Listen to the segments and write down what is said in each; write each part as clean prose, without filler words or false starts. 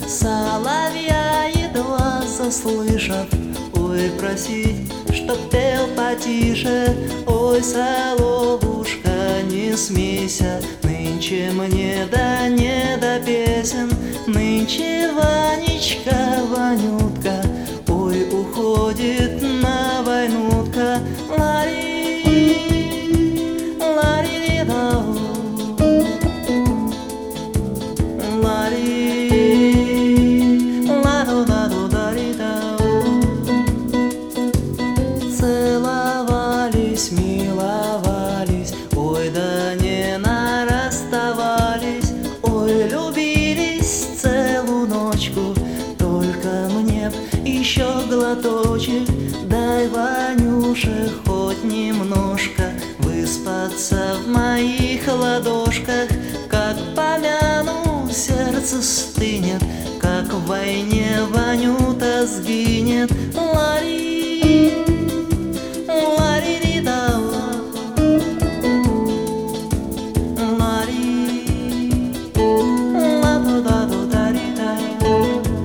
Соловья едва заслышав, ой, просить, чтоб пел потише. Ой, соловушка, не смейся, нынче мне не до песен. Нынче Ванечка, Ванютка, ой, уходит на войнутка. Лари, лари-ри-дау, лари, ладу-ладу-дари-дау. Целовались, миловались, ой, да не нарасставались. Ой, любились целую ночку, только мне б еще глоточек. Дай, Ванюше, хоть немножко выспаться в моих ладошках. Как помяну, сердце стынет, как в войне Ванюта сгинет. Лари, лари-ри-дау, лари, ладу-ладу-дари-дау.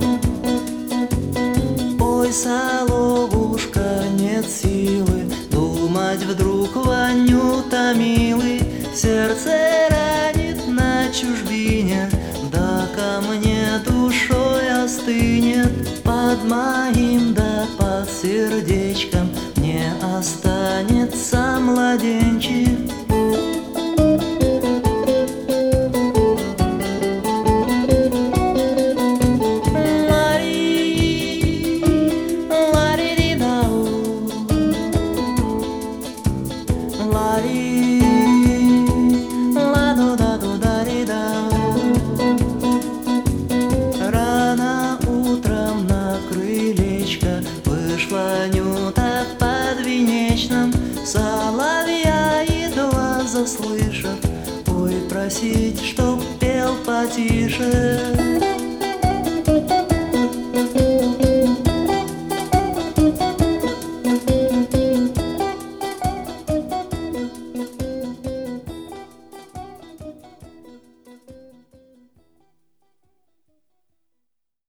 Ой, соловушка, нет силы думать вдруг, Ванюта, милый. Сердце ранит на чужбине, да ко мне душой остынет. Под моим да под сердечком не останется младенчик. Лари, ладу-ладу-дари-дау. Рано утром на крылечко вышла Нюта в подвенечном. Соловья едва заслышав, ой, просить, чтоб пел потише.